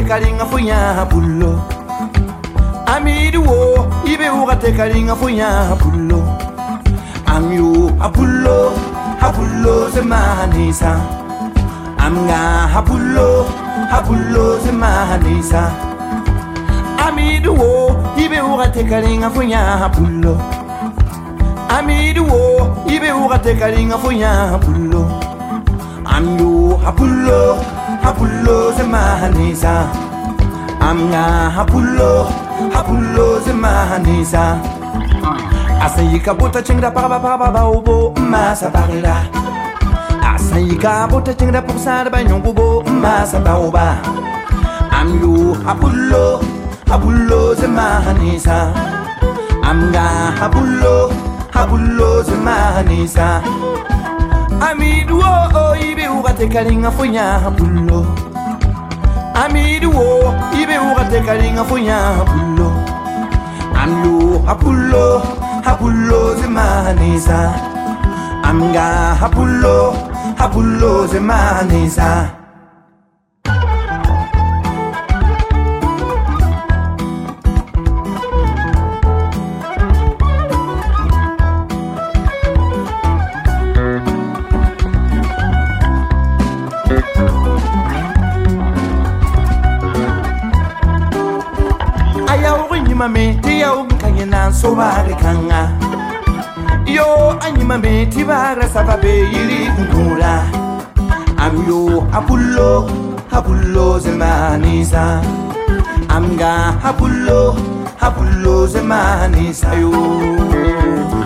tekalinga funya pullo amidu wo ibe uga tekalinga funya pullo amyu apullo zemanisa amga apullo zemanisa amidu wo ibe uga tekalinga funya pullo amidu wo ibe uga tekalinga funya pullo amyu apullo zemanisa amga apullo zemanisa asayika bota chingra para ubo masa barila asayika bota chingra pour sa ba nyongubo masa baoba amyu apullo zemanisa amga apullo zemanisa amidu wo ibe ugate kalinga funya apullo amidu wo ibe ugate kalinga funya apullo amyu apullo zemanisa amga apullo zemanisa mame tia unkanye na sobare kanga yo anyi mame tibara sababe yiri ngura amyo apullo zemanisa amga apullo zemanisa yo